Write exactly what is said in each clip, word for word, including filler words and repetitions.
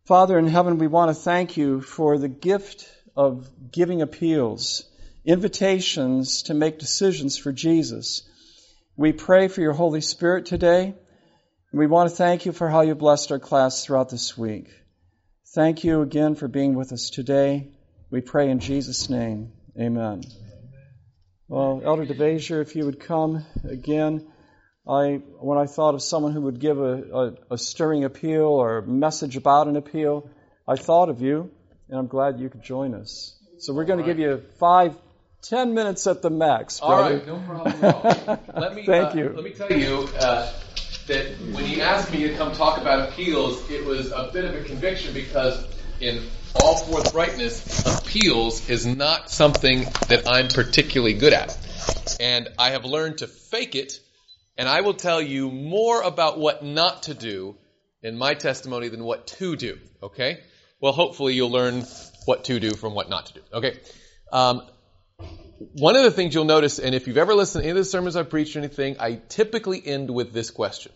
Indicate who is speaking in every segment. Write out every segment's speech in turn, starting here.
Speaker 1: Father in heaven, we want to thank you for the gift of giving appeals, invitations to make decisions for Jesus. We pray for your Holy Spirit today. We want to thank you for how you blessed our class throughout this week. Thank you again for being with us today. We pray in Jesus' name. Amen. Well, Elder DeVasier, if you would come again. I, when I thought of someone who would give a, a, a stirring appeal or a message about an appeal, I thought of you, and I'm glad you could join us. So we're going to give you five, ten minutes at the max, brother.
Speaker 2: All right, no problem at all. Let me,
Speaker 1: Thank
Speaker 2: uh,
Speaker 1: you.
Speaker 2: Let me tell you uh, that when he asked me to come talk about appeals, it was a bit of a conviction because in all forthrightness, appeals is not something that I'm particularly good at. And I have learned to fake it. And I will tell you more about what not to do in my testimony than what to do, okay? Well, hopefully you'll learn what to do from what not to do, okay? Um, one of the things you'll notice, and if you've ever listened to any of the sermons I've preached or anything, I typically end with this question.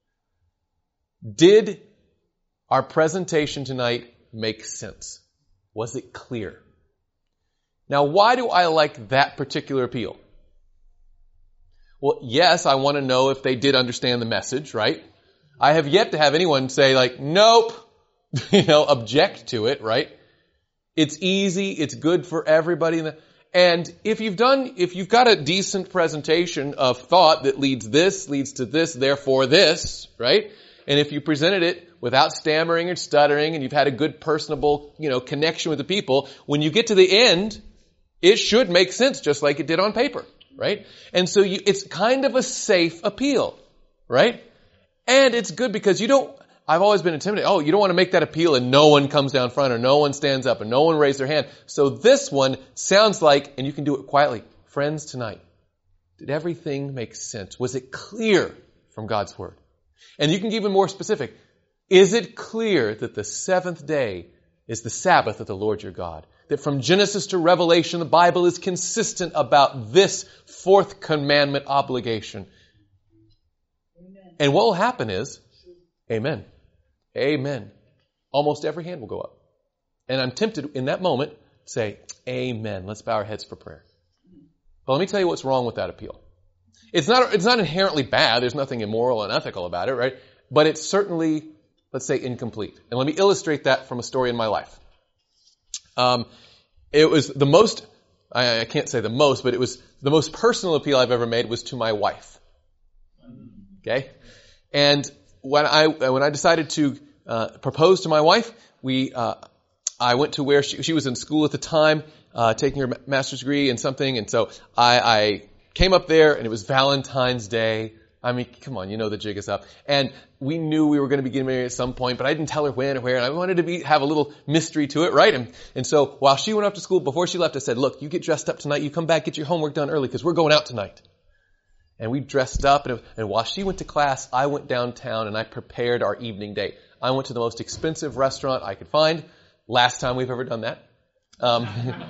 Speaker 2: Did our presentation tonight make sense? Was it clear? Now, why do I like that particular appeal? Well, yes, I want to know if they did understand the message, right? I have yet to have anyone say like, nope, you know, object to it, right? It's easy. It's good for everybody. And if you've done, if you've got a decent presentation of thought that leads this, leads to this, therefore this, right? And if you presented it without stammering or stuttering and you've had a good personable, you know, connection with the people, when you get to the end, it should make sense just like it did on paper. Right? And so you, it's kind of a safe appeal, right? And it's good because you don't, I've always been intimidated. Oh, you don't want to make that appeal and no one comes down front or no one stands up and no one raises their hand. So this one sounds like, and you can do it quietly, friends tonight, did everything make sense? Was it clear from God's Word? And you can get even more specific. Is it clear that the seventh day is the Sabbath of the Lord your God? That from Genesis to Revelation, the Bible is consistent about this fourth commandment obligation. Amen. And what will happen is, amen. Amen. Almost every hand will go up. And I'm tempted in that moment to say, amen. Let's bow our heads for prayer. But let me tell you what's wrong with that appeal. It's not, it's not inherently bad. There's nothing immoral and unethical about it, right? But it's certainly, let's say, incomplete. And let me illustrate that from a story in my life. Um, it was the most, I, I can't say the most, but it was the most personal appeal I've ever made was to my wife. Okay? And when I, when I decided to, uh, propose to my wife, we, uh, I went to where she, she was in school at the time, uh, taking her master's degree in something. And so I, I came up there and it was Valentine's Day. I mean, come on, you know the jig is up. And we knew we were going to be getting married at some point, but I didn't tell her when or where, and I wanted to be, have a little mystery to it, right? And, and so while she went off to school, before she left, I said, look, you get dressed up tonight, you come back, get your homework done early, because we're going out tonight. And we dressed up, and, and while she went to class, I went downtown and I prepared our evening date. I went to the most expensive restaurant I could find. Last time we've ever done that. Um,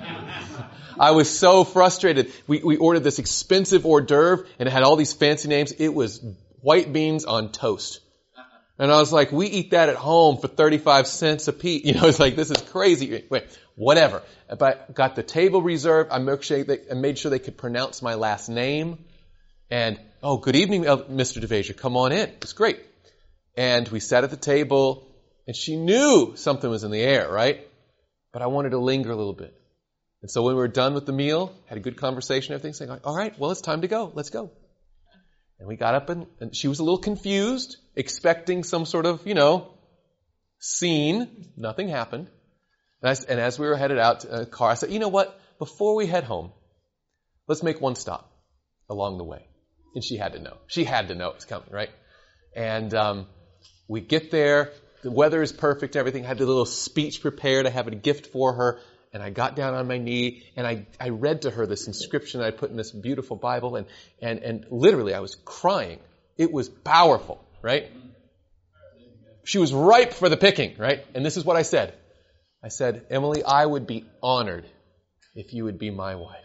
Speaker 2: I was so frustrated. We, we ordered this expensive hors d'oeuvre and it had all these fancy names. It was white beans on toast. And I was like, we eat that at home for thirty-five cents a piece. You know, it's like, this is crazy. Wait, whatever. But I got the table reserved. I made sure they, I made sure they could pronounce my last name. And, oh, good evening, Mister DeVasier. Come on in. It was great. And we sat at the table and she knew something was in the air, right? But I wanted to linger a little bit. And so when we were done with the meal, had a good conversation, everything, saying, all right, well, it's time to go. Let's go. And we got up and, and she was a little confused, expecting some sort of, you know, scene. Nothing happened. And, I, and as we were headed out to a car, I said, you know what? Before we head home, let's make one stop along the way. And she had to know. She had to know it was coming, right? And um, we get there. The weather is perfect, everything. I had a little speech prepared. I have a gift for her. And I got down on my knee and I, I read to her this inscription I put in this beautiful Bible. And, and, and literally I was crying. It was powerful, right? She was ripe for the picking, right? And this is what I said. I said, Emily, I would be honored if you would be my wife.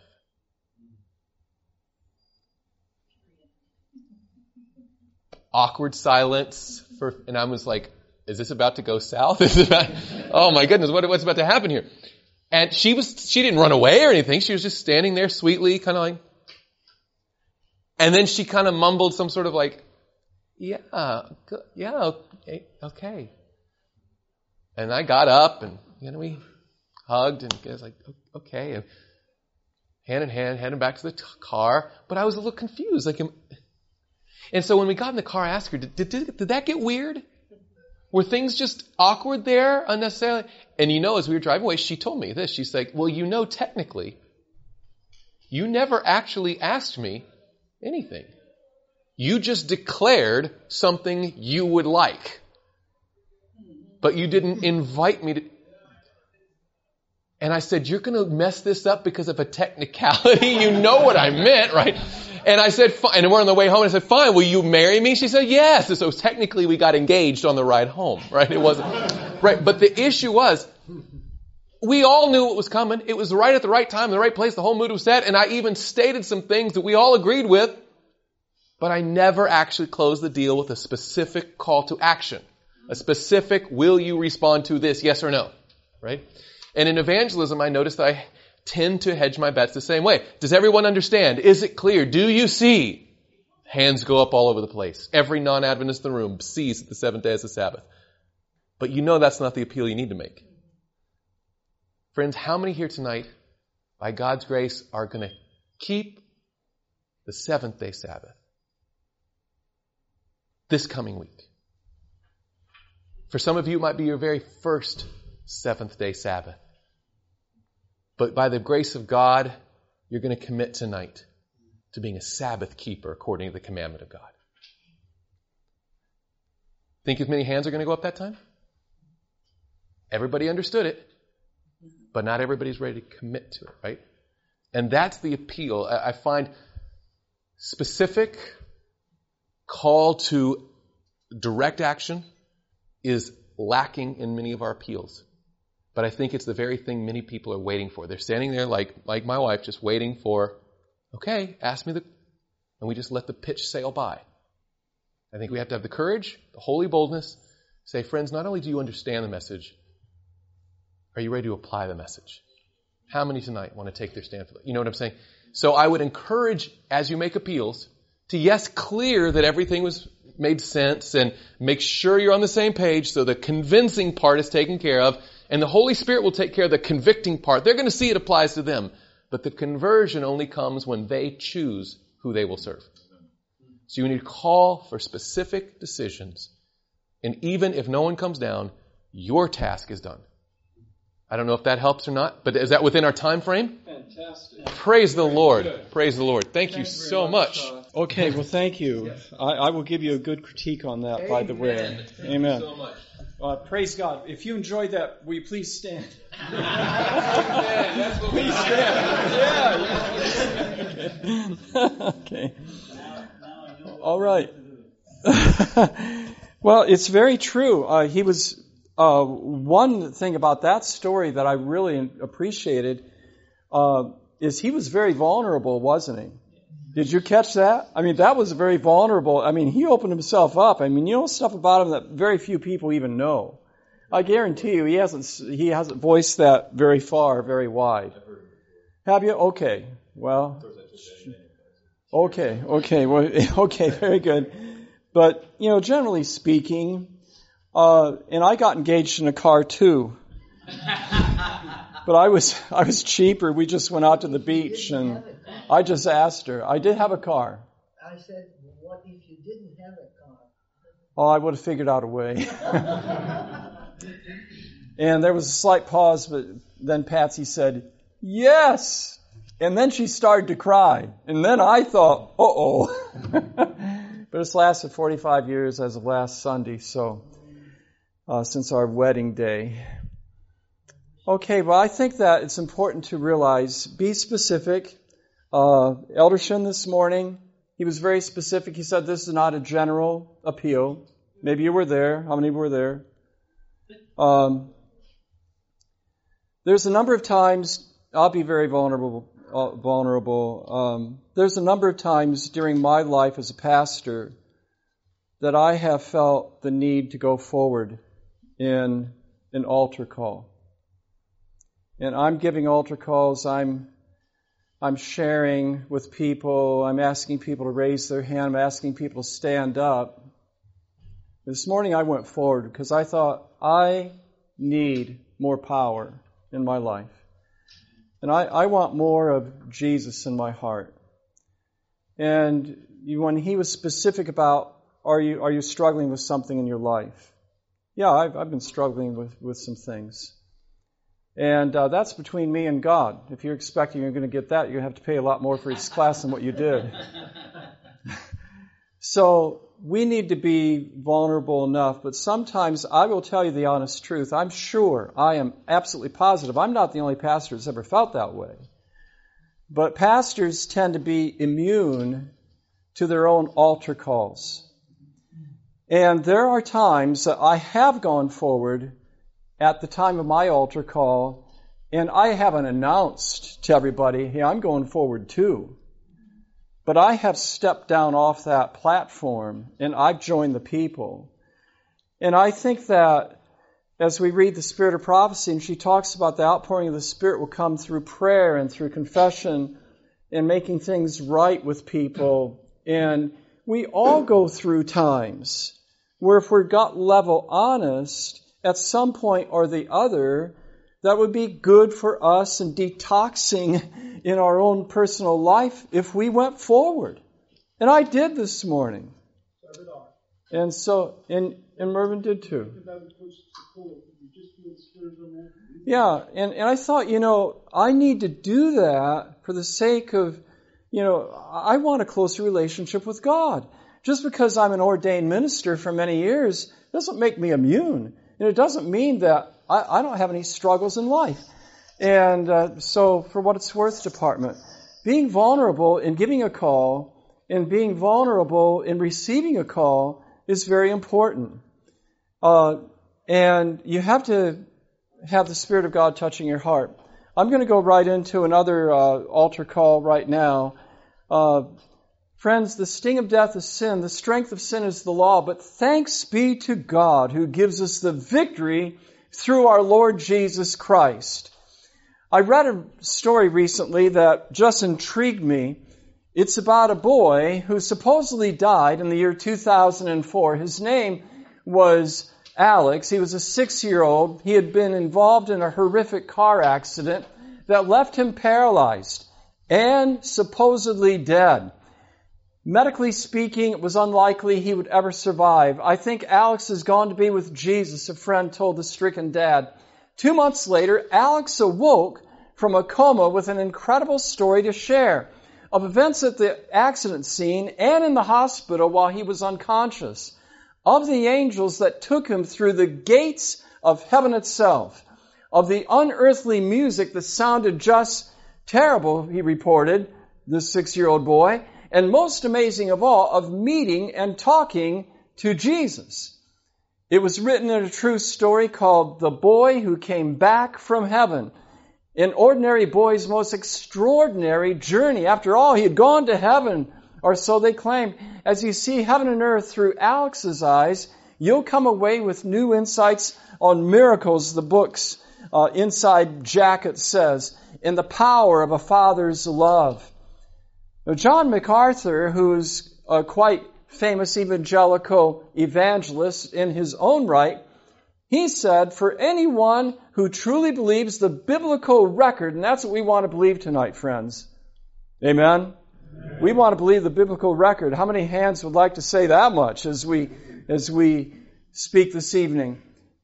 Speaker 2: Awkward silence. For, and I was like, is this about to go south? Is it about, oh my goodness, what, what's about to happen here? And she was, she didn't run away or anything. She was just standing there sweetly, kind of like, and then she kind of mumbled some sort of like, yeah, good, yeah, okay, okay. And I got up and, you know, we hugged and I was like, okay. And hand in hand, heading back to the t- car. But I was a little confused. Like, and so when we got in the car, I asked her, did, did, did that get weird? Were things just awkward there unnecessarily? And you know, as we were driving away, she told me this. She's like, well, you know, technically, you never actually asked me anything. You just declared something you would like. But you didn't invite me to. And I said, you're going to mess this up because of a technicality? You know what I meant, right? And I said, fine. And we're on the way home, and I said, fine, will you marry me? She said, yes. And so technically we got engaged on the ride home, right? It wasn't, right? But the issue was, we all knew what was coming. It was right at the right time, the right place. The whole mood was set. And I even stated some things that we all agreed with. But I never actually closed the deal with a specific call to action. A specific, will you respond to this, yes or no? Right? And in evangelism, I noticed that I tend to hedge my bets the same way. Does everyone understand? Is it clear? Do you see? Hands go up all over the place. Every non-Adventist in the room sees that the seventh day is the Sabbath. But you know that's not the appeal you need to make. Friends, how many here tonight, by God's grace, are going to keep the seventh day Sabbath this coming week? For some of you, it might be your very first seventh day Sabbath. But by the grace of God, you're going to commit tonight to being a Sabbath keeper according to the commandment of God. Think as many hands are going to go up that time? Everybody understood it, but not everybody's ready to commit to it, right? And that's the appeal. I find specific call to direct action is lacking in many of our appeals. But I think it's the very thing many people are waiting for. They're standing there like, like my wife, just waiting for, okay, ask me the, and we just let the pitch sail by. I think we have to have the courage, the holy boldness, say, friends, not only do you understand the message, are you ready to apply the message? How many tonight want to take their stand for that? You know what I'm saying? So I would encourage, as you make appeals, to yes, clear that everything was made sense and make sure you're on the same page so the convincing part is taken care of and the Holy Spirit will take care of the convicting part. They're going to see it applies to them. But the conversion only comes when they choose who they will serve. So you need to call for specific decisions. And even if no one comes down, your task is done. I don't know if that helps or not, but is that within our time frame?
Speaker 1: Fantastic.
Speaker 2: Praise the Lord. Praise the Lord. Thank you so much.
Speaker 1: Okay, well, thank you. I, I will give you a good critique on that, by the way.
Speaker 2: Thank
Speaker 1: Amen.
Speaker 2: you so much.
Speaker 1: Uh, praise God. If you enjoyed that, will you please stand?
Speaker 2: That's what
Speaker 1: Please stand. Yeah. Okay. All right. Well, it's very true. Uh, he was... Uh, one thing about that story that I really appreciated uh, is he was very vulnerable, wasn't he? Did you catch that? I mean, that was very vulnerable. I mean, he opened himself up. I mean, you know stuff about him that very few people even know. I guarantee you, he hasn't he hasn't voiced that very far, very wide. Have you? Okay. Well. Okay. Okay. Well. Okay. Very good. But you know, generally speaking. Uh, and I got engaged in a car too. But I was I was cheaper. We just went out to the beach and I just asked her. I did have a car.
Speaker 3: I said, well, what if you didn't have a car?
Speaker 1: Oh, I would have figured out a way. And there was a slight pause, but then Patsy said, yes. And then she started to cry. And then I thought, uh-oh. But it's lasted forty-five years as of last Sunday, so... Uh, since our wedding day. Okay, well, I think that it's important to realize, be specific. Uh, Elder Shin this morning, he was very specific. He said this is not a general appeal. Maybe you were there. How many were there? Um, there's a number of times, I'll be very vulnerable. Uh, vulnerable. Um, there's a number of times during my life as a pastor that I have felt the need to go forward in an altar call. And I'm giving altar calls, I'm I'm sharing with people, I'm asking people to raise their hand, I'm asking people to stand up. This morning I went forward because I thought I need more power in my life. And I, I want more of Jesus in my heart. And you, when he was specific about, are you are you struggling with something in your life? Yeah, I've, I've been struggling with, with some things. And uh, that's between me and God. If you're expecting you're going to get that, you're going to have to pay a lot more for each class than what you did. So we need to be vulnerable enough. But sometimes I will tell you the honest truth. I'm sure, I am absolutely positive, I'm not the only pastor who's ever felt that way. But pastors tend to be immune to their own altar calls. And there are times that I have gone forward at the time of my altar call, and I haven't announced to everybody, hey, I'm going forward too. But I have stepped down off that platform, and I've joined the people. And I think that as we read the Spirit of Prophecy, and she talks about the outpouring of the Spirit will come through prayer and through confession and making things right with people. And we all go through times where if we're gut level honest, at some point or the other, that would be good for us and detoxing in our own personal life if we went forward. And I did this morning.
Speaker 4: So did I.
Speaker 1: And so, and, and Mervyn did too. Yeah, and, and I thought, you know, I need to do that for the sake of, you know, I want a closer relationship with God. Just because I'm an ordained minister for many years doesn't make me immune. And it doesn't mean that I, I don't have any struggles in life. And uh, so, for what it's worth, department, being vulnerable in giving a call and being vulnerable in receiving a call is very important. Uh, and you have to have the Spirit of God touching your heart. I'm going to go right into another uh, altar call right now. Uh, friends, the sting of death is sin. The strength of sin is the law. But thanks be to God who gives us the victory through our Lord Jesus Christ. I read a story recently that just intrigued me. It's about a boy who supposedly died in the year two thousand four. His name was Alex. He was a six-year-old. He had been involved in a horrific car accident that left him paralyzed and supposedly dead. Medically speaking, it was unlikely he would ever survive. I think Alex has gone to be with Jesus, a friend told the stricken dad. Two months later, Alex awoke from a coma with an incredible story to share of events at the accident scene and in the hospital while he was unconscious, of the angels that took him through the gates of heaven itself, of the unearthly music that sounded just terrible, he reported, this six-year-old boy, and most amazing of all, of meeting and talking to Jesus. It was written in a true story called The Boy Who Came Back from Heaven. An ordinary boy's most extraordinary journey. After all, he had gone to heaven, or so they claimed. As you see heaven and earth through Alex's eyes, you'll come away with new insights on miracles, the book's uh, inside jacket says, and the power of a father's love. Now, John MacArthur, who's a quite famous evangelical evangelist in his own right, he said, for anyone who truly believes the biblical record, and that's what we want to believe tonight, friends. Amen? Amen. We want to believe the biblical record. How many hands would like to say that much as we, as we speak this evening?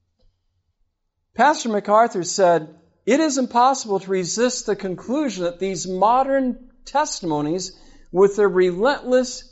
Speaker 1: Pastor MacArthur said, it is impossible to resist the conclusion that these modern testimonies, with their relentless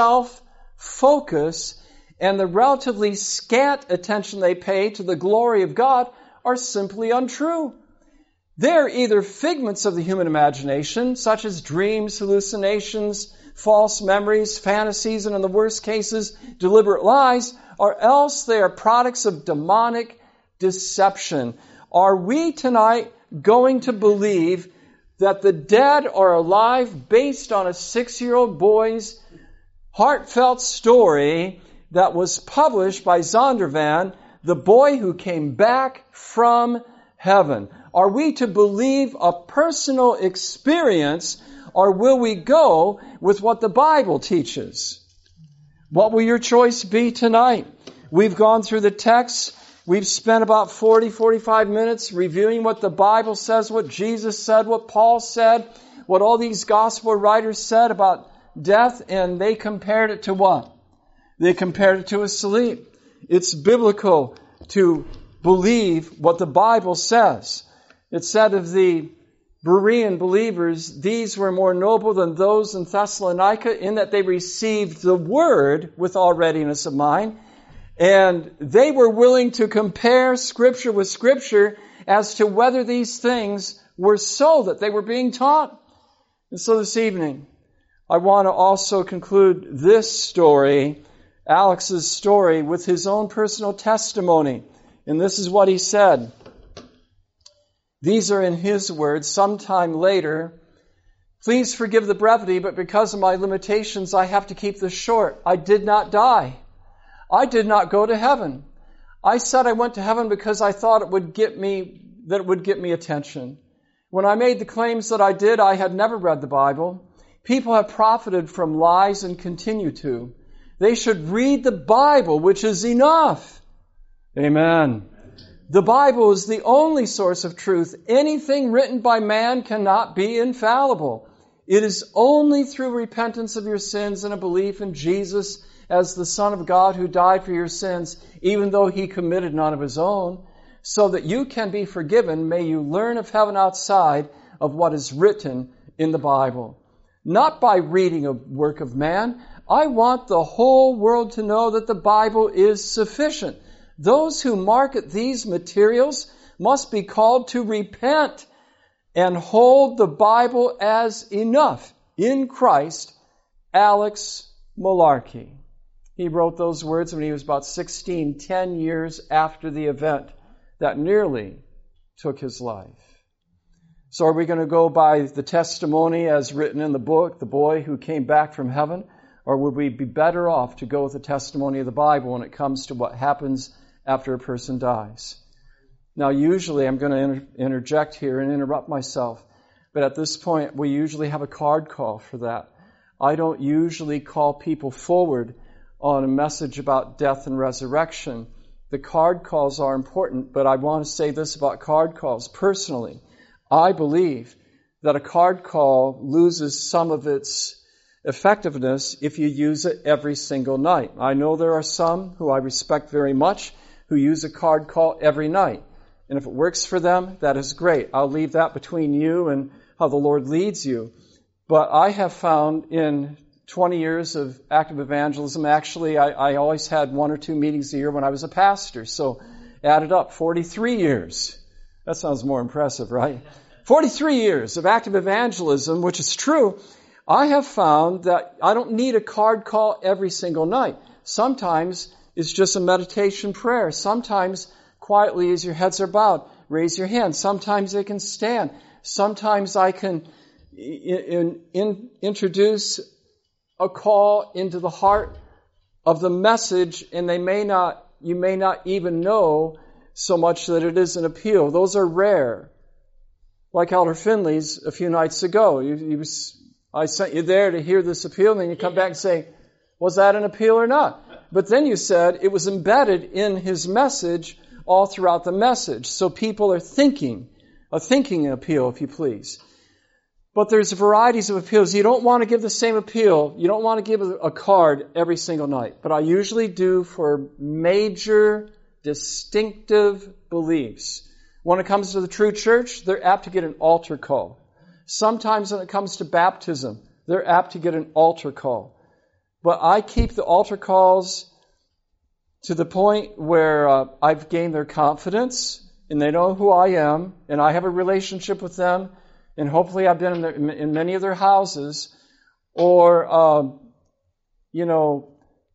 Speaker 1: self-focus and the relatively scant attention they pay to the glory of God, are simply untrue. They're either figments of the human imagination, such as dreams, hallucinations, false memories, fantasies, and in the worst cases, deliberate lies, or else they are products of demonic deception. Are we tonight going to believe that the dead are alive based on a six-year-old boy's heartfelt story that was published by Zondervan the boy who came back from heaven. Are we to believe a personal experience, or will we go with what the Bible teaches? What will your choice be tonight? We've gone through the text. We've spent about forty, forty-five minutes reviewing what the Bible says, what Jesus said, what Paul said, what all these gospel writers said about death, and they compared it to what? They compared it to a sleep. It's biblical to believe what the Bible says. It said of the Berean believers, these were more noble than those in Thessalonica in that they received the word with all readiness of mind, and they were willing to compare Scripture with Scripture as to whether these things were so that they were being taught. And so this evening, I want to also conclude this story, Alex's story, with his own personal testimony. And this is what he said. These are in his words. Sometime later, please forgive the brevity, but because of my limitations, I have to keep this short. I did not die. I did not go to heaven. I said I went to heaven because I thought it would get me, that it would get me attention. When I made the claims that I did, I had never read the Bible. People have profited from lies and continue to. They should read the Bible, which is enough. Amen. The Bible is the only source of truth. Anything written by man cannot be infallible. It is only through repentance of your sins and a belief in Jesus as the Son of God who died for your sins, even though He committed none of His own, so that you can be forgiven. May you learn of heaven outside of what is written in the Bible. Not by reading a work of man. I want the whole world to know that the Bible is sufficient. Those who market these materials must be called to repent and hold the Bible as enough in Christ. Alex Malarkey. He wrote those words when he was about sixteen, ten years after the event that nearly took his life. So are we going to go by the testimony as written in the book, the boy who came back from heaven? Or would we be better off to go with the testimony of the Bible when it comes to what happens after a person dies? Now, usually I'm going to inter- interject here and interrupt myself. But at this point, we usually have a card call for that. I don't usually call people forward on a message about death and resurrection. The card calls are important, but I want to say this about card calls. Personally, I believe that a card call loses some of its effectiveness if you use it every single night. I know there are some who I respect very much who use a card call every night. And if it works for them, that is great. I'll leave that between you and how the Lord leads you. But I have found in twenty years of active evangelism, actually I, I always had one or two meetings a year when I was a pastor. So added up, forty-three years. That sounds more impressive, right? forty-three years of active evangelism, which is true. I have found that I don't need a card call every single night. Sometimes it's just a meditation prayer. Sometimes quietly as your heads are bowed, raise your hand. Sometimes they can stand. Sometimes I can in, in, introduce a call into the heart of the message, and they may not, you may not even know so much that it is an appeal. Those are rare. Like Elder Finley's a few nights ago. He, he was, I sent you there to hear this appeal, and then you come back and say, was that an appeal or not? But then you said it was embedded in his message all throughout the message. So people are thinking, a thinking appeal, if you please. But there's varieties of appeals. You don't want to give the same appeal. You don't want to give a card every single night. But I usually do for major, distinctive beliefs. When it comes to the true church, they're apt to get an altar call. Sometimes when it comes to baptism, they're apt to get an altar call. But I keep the altar calls to the point where uh, I've gained their confidence, and they know who I am, and I have a relationship with them, and hopefully I've been in, their, in many of their houses, or, uh, you know,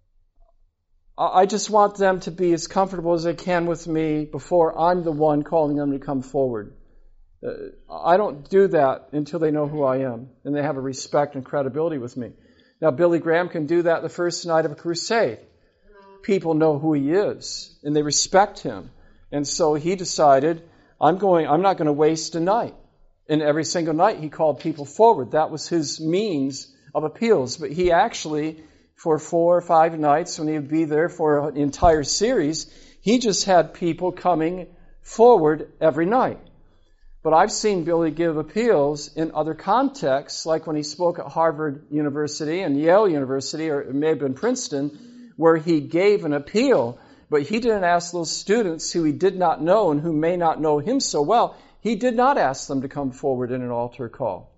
Speaker 1: I just want them to be as comfortable as they can with me before I'm the one calling them to come forward. Uh, I don't do that until they know who I am, and they have a respect and credibility with me. Now, Billy Graham can do that the first night of a crusade. people know who he is and they respect him. And so he decided, I'm going, I'm not going to waste a night. And every single night he called people forward. That was his means of appeals. But he actually, for four or five nights, when he would be there for an entire series, he just had people coming forward every night. But I've seen Billy give appeals in other contexts, like when he spoke at Harvard University and Yale University, or it may have been Princeton, where he gave an appeal. But he didn't ask those students who he did not know and who may not know him so well, he did not ask them to come forward in an altar call.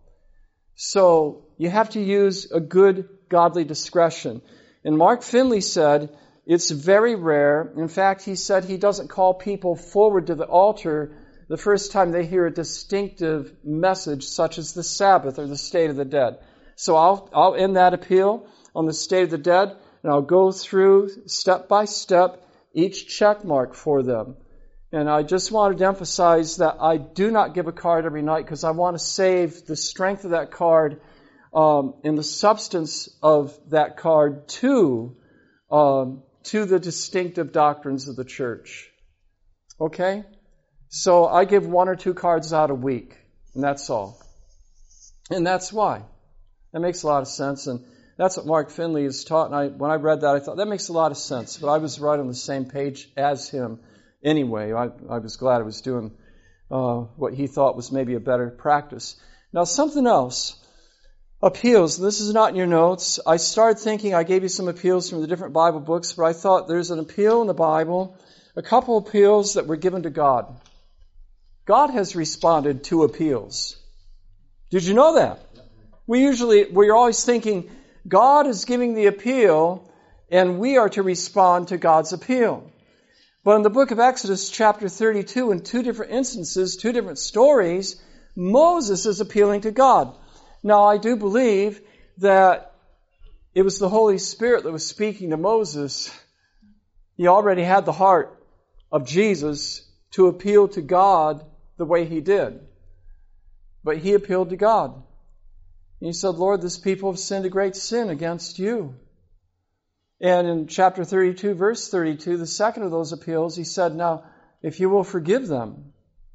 Speaker 1: So you have to use a good godly discretion. And Mark Finley said it's very rare. In fact, he said he doesn't call people forward to the altar the first time they hear a distinctive message such as the Sabbath or the state of the dead. So I'll, I'll end that appeal on the state of the dead, and I'll go through step by step each check mark for them. And I just wanted to emphasize that I do not give a card every night because I want to save the strength of that card um, and the substance of that card to, um, to the distinctive doctrines of the church. Okay? So I give one or two cards out a week, and that's all. And that's why. That makes a lot of sense, and that's what Mark Finley has taught. And I, when I read that, I thought, that makes a lot of sense. But I was right on the same page as him anyway. I, I was glad I was doing uh, what he thought was maybe a better practice. Now, something else. Appeals. This is not in your notes. I started thinking, I gave you some appeals from the different Bible books, but I thought there's an appeal in the Bible, a couple appeals that were given to God. God has responded to appeals. Did you know that? We usually, we're always thinking, God is giving the appeal, and we are to respond to God's appeal. But in the book of Exodus, chapter thirty-two, in two different instances, two different stories, Moses is appealing to God. Now, I do believe that it was the Holy Spirit that was speaking to Moses. He already had the heart of Jesus to appeal to God the way he did. But he appealed to God. And he said, Lord, this people have sinned a great sin against you. And in chapter thirty-two, verse thirty-two, the second of those appeals, he said, now, if you will forgive them.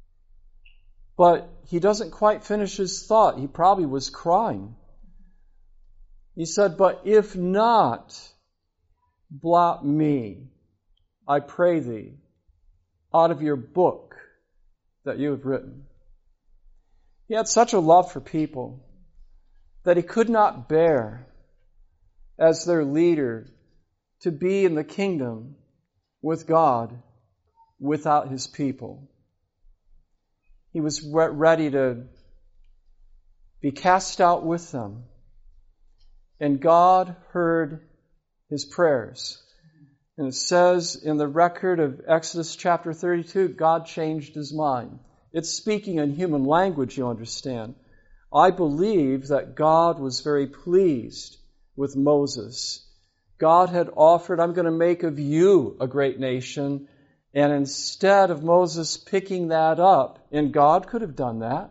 Speaker 1: But he doesn't quite finish his thought. He probably was crying. He said, but if not, blot me, I pray thee, out of your book that you have written. He had such a love for people that he could not bear, as their leader, to be in the kingdom with God without his people. He was re- ready to be cast out with them. And God heard his prayers. And it says in the record of Exodus chapter thirty-two, God changed his mind. It's speaking in human language, you understand. I believe that God was very pleased with Moses. God had offered, I'm going to make of you a great nation. And instead of Moses picking that up, and God could have done that,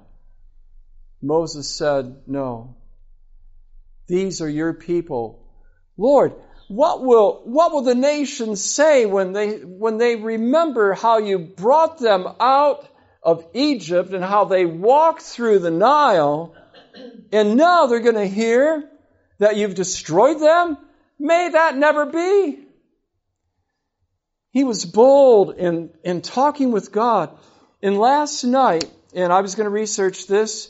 Speaker 1: Moses said, no, these are your people. Lord, what will, what will the nations say when they, when they remember how you brought them out of Egypt and how they walked through the Nile, and now they're going to hear that you've destroyed them? May that never be. He was bold in, in talking with God. And last night, and I was going to research this,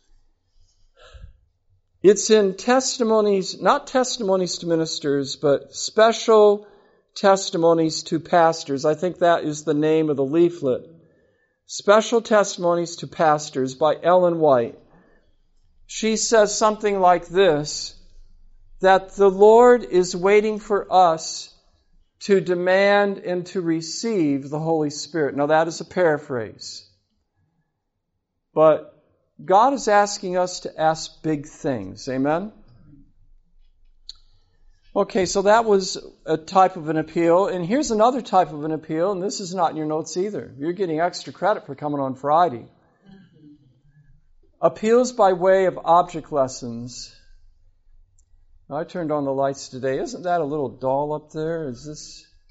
Speaker 1: it's in testimonies, not testimonies to ministers, but special testimonies to pastors. I think that is the name of the leaflet. Special Testimonies to Pastors by Ellen White. She says something like this, that the Lord is waiting for us to demand and to receive the Holy Spirit. Now that is a paraphrase. But God is asking us to ask big things. Amen? Okay, so that was a type of an appeal. And here's another type of an appeal, and this is not in your notes either. You're getting extra credit for coming on Friday. Appeals by way of object lessons. I turned on the lights today. Isn't that a little dull up there? Is this...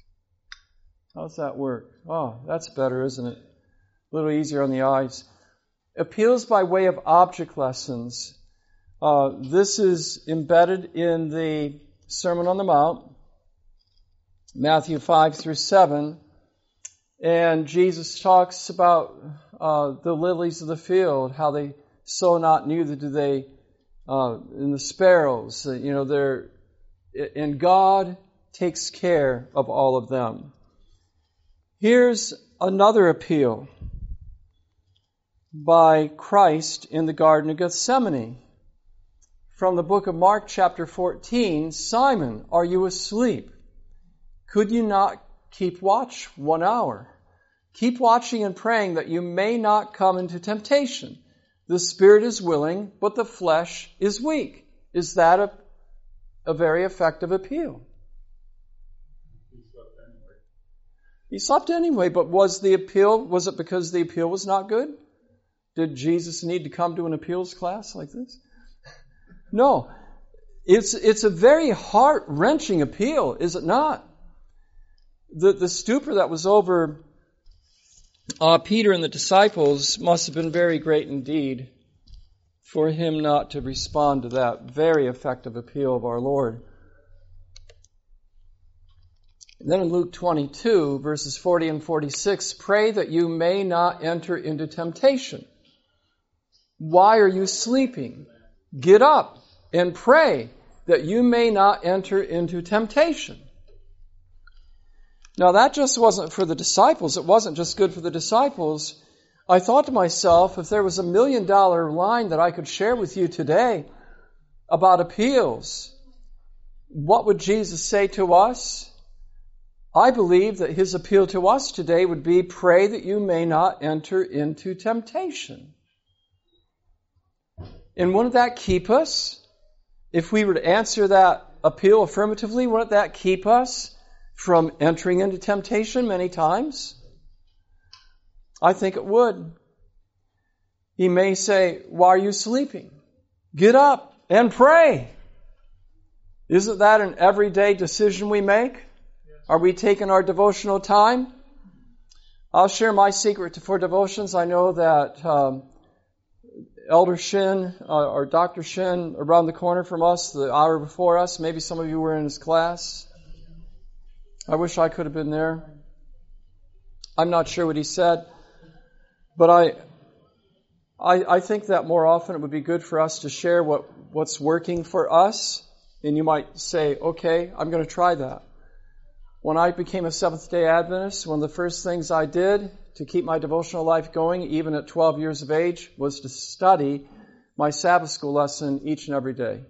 Speaker 1: How's that work? Oh, that's better, isn't it? A little easier on the eyes. Appeals by way of object lessons. Uh, this is embedded in the Sermon on the Mount, Matthew five through seven. And Jesus talks about uh, the lilies of the field, how they sow not, neither do they, uh, and the sparrows. Uh, you know, they're, and God takes care of all of them. Here's another appeal by Christ in the Garden of Gethsemane. From the book of Mark chapter fourteen, Simon, are you asleep? Could you not keep watch one hour? Keep watching and praying that you may not come into temptation. The spirit is willing, but the flesh is weak. Is that a, a very effective appeal?
Speaker 4: He slept anyway.
Speaker 1: He slept anyway, but was the appeal, was it because the appeal was not good? Did Jesus need to come to an appeals class like this? No. It's, it's a very heart-wrenching appeal, is it not? The, the stupor that was over uh, Peter and the disciples must have been very great indeed for him not to respond to that very effective appeal of our Lord. And then in Luke twenty-two, verses forty and forty-six, pray that you may not enter into temptation. Why are you sleeping? Get up and pray that you may not enter into temptation. Now that just wasn't for the disciples. It wasn't just good for the disciples. I thought to myself, if there was a million dollar line that I could share with you today about appeals, what would Jesus say to us? I believe that his appeal to us today would be, pray that you may not enter into temptation. And wouldn't that keep us? If we were to answer that appeal affirmatively, wouldn't that keep us from entering into temptation many times? I think it would. He may say, why are you sleeping? Get up and pray. Isn't that an everyday decision we make? Are we taking our devotional time? I'll share my secret for devotions. I know that um, Elder Shin, uh, or Doctor Shin, around the corner from us, the hour before us, maybe some of you were in his class. I wish I could have been there. I'm not sure what he said, but I, I, I think that more often it would be good for us to share what, what's working for us. And you might say, okay, I'm going to try that. When I became a Seventh-day Adventist, one of the first things I did to keep my devotional life going, even at twelve years of age, was to study my Sabbath school lesson each and every day.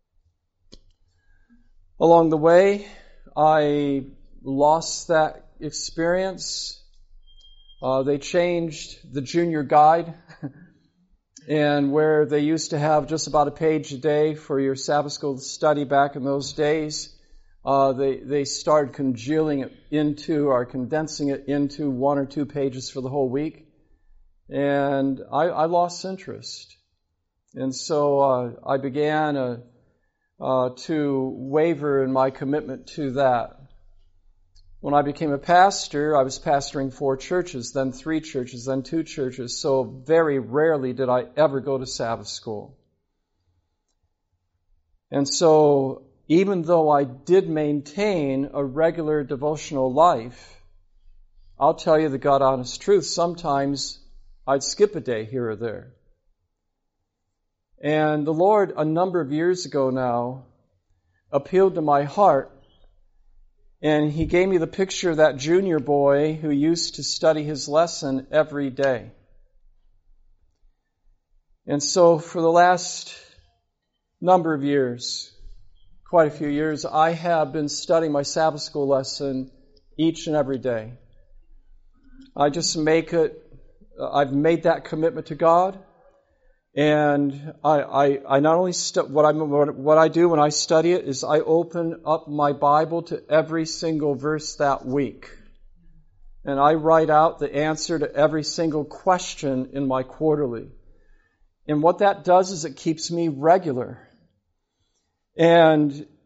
Speaker 1: Along the way, I lost that experience. Uh, they changed the junior guide, and where they used to have just about a page a day for your Sabbath school study back in those days, uh, they they started congealing it into, or condensing it into one or two pages for the whole week, and I, I lost interest, and so uh, I began a, uh, to waver in my commitment to that. When I became a pastor, I was pastoring four churches, then three churches, then two churches, so very rarely did I ever go to Sabbath school. And so, even though I did maintain a regular devotional life, I'll tell you the God honest truth, sometimes I'd skip a day here or there. And the Lord, a number of years ago now, appealed to my heart, and He gave me the picture of that junior boy who used to study his lesson every day. And so for the last number of years, quite a few years, I have been studying my Sabbath school lesson each and every day. I just make it, I've made that commitment to God. And I, I, I not only, stu- what, I, what I do when I study it is I open up my Bible to every single verse that week. And I write out the answer to every single question in my quarterly. And what that does is it keeps me regular. And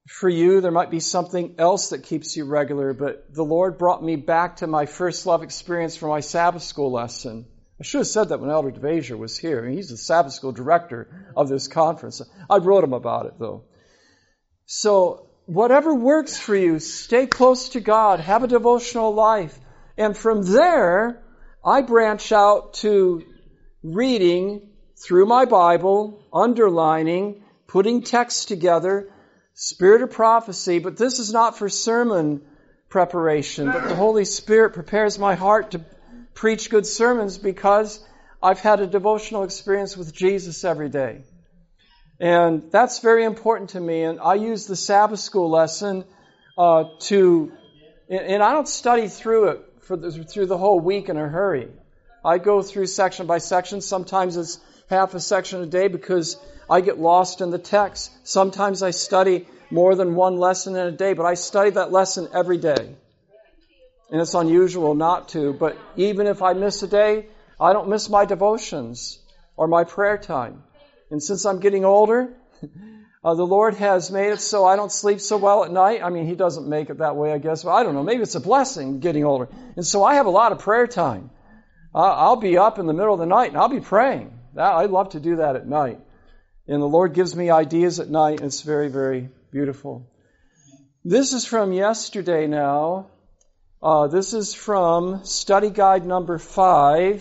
Speaker 1: For you, there might be something else that keeps you regular, but the Lord brought me back to my first love experience for my Sabbath school lesson. I should have said that when Elder DeVasier was here. He's the Sabbath school director of this conference. I wrote him about it, though. So, whatever works for you, stay close to God, have a devotional life. And from there, I branch out to reading through my Bible, underlining, putting texts together, spirit of prophecy. But this is not for sermon preparation, but the Holy Spirit prepares my heart to preach good sermons because I've had a devotional experience with Jesus every day. And that's very important to me. And I use the Sabbath school lesson uh, to, and I don't study through it for the, through the whole week in a hurry. I go through section by section. Sometimes it's half a section a day because I get lost in the text. Sometimes I study more than one lesson in a day, but I study that lesson every day. And it's unusual not to, but even if I miss a day, I don't miss my devotions or my prayer time. And since I'm getting older, uh, the Lord has made it so I don't sleep so well at night. I mean, He doesn't make it that way, I guess, but I don't know. Maybe it's a blessing getting older. And so I have a lot of prayer time. Uh, I'll be up in the middle of the night and I'll be praying. I love to do that at night. And the Lord gives me ideas at night, and it's very, very beautiful. This is from yesterday now. Uh, this is from study guide number five.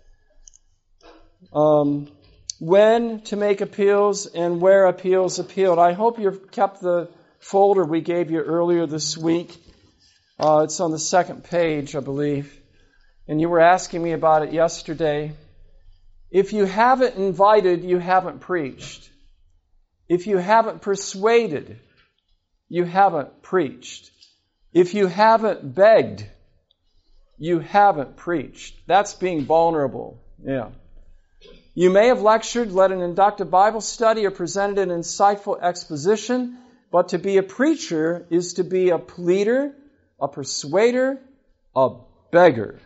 Speaker 1: Um, when to make appeals and where appeals appealed. I hope you've kept the folder we gave you earlier this week. Uh, it's on the second page, I believe. And you were asking me about it yesterday. If you haven't invited, you haven't preached. If you haven't persuaded, you haven't preached. If you haven't begged, you haven't preached. That's being vulnerable. Yeah. You may have lectured, led an inductive Bible study, or presented an insightful exposition, but to be a preacher is to be a pleader, a persuader, a beggar.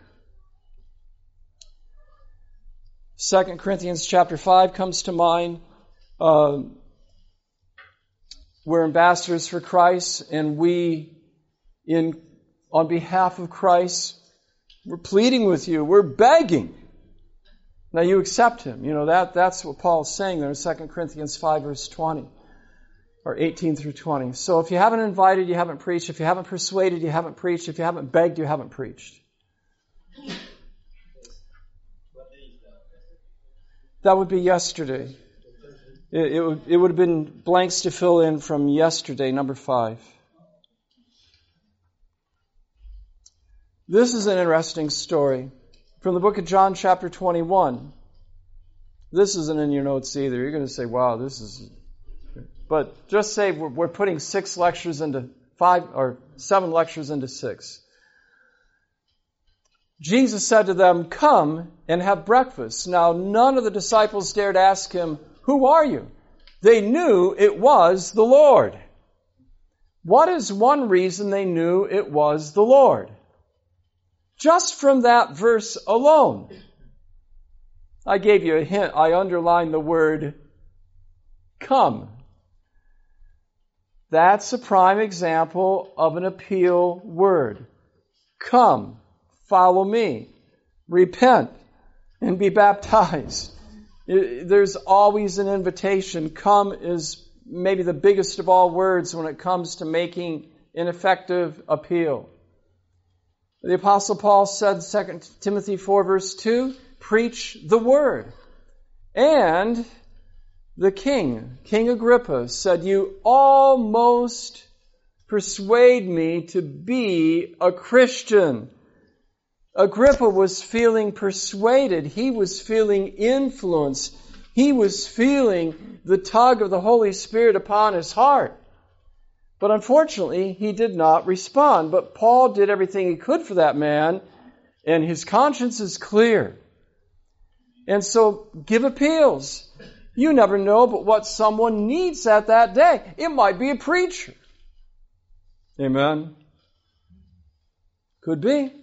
Speaker 1: Second Corinthians chapter five comes to mind. Uh, we're ambassadors for Christ, and we, in on behalf of Christ, we're pleading with you. We're begging. Now you accept Him. You know, that that's what Paul's saying there in Second Corinthians five, verse twenty, or eighteen through twenty. So if you haven't invited, you haven't preached. If you haven't persuaded, you haven't preached. If you haven't begged, you haven't preached. That would be yesterday. It, it, would, it would have been blanks to fill in from yesterday, number five. This is an interesting story from the book of John, chapter twenty-one. This isn't in your notes either. You're going to say, wow, this is... But just say we're, we're putting six lectures into five, or seven lectures into six. Jesus said to them, "Come and have breakfast." Now, none of the disciples dared ask Him, "Who are you?" They knew it was the Lord. What is one reason they knew it was the Lord? Just from that verse alone. I gave you a hint. I underlined the word come. That's a prime example of an appeal word. Come. Follow me. Repent and be baptized. There's always an invitation. Come is maybe the biggest of all words when it comes to making an effective appeal. The Apostle Paul said in Second Timothy four, verse two, preach the word. And the king, King Agrippa, said, "You almost persuade me to be a Christian." Agrippa was feeling persuaded. He was feeling influenced. He was feeling the tug of the Holy Spirit upon his heart. But unfortunately, he did not respond. But Paul did everything he could for that man, and his conscience is clear. And so, give appeals. You never know but what someone needs at that day. It might be a preacher. Amen? Could be.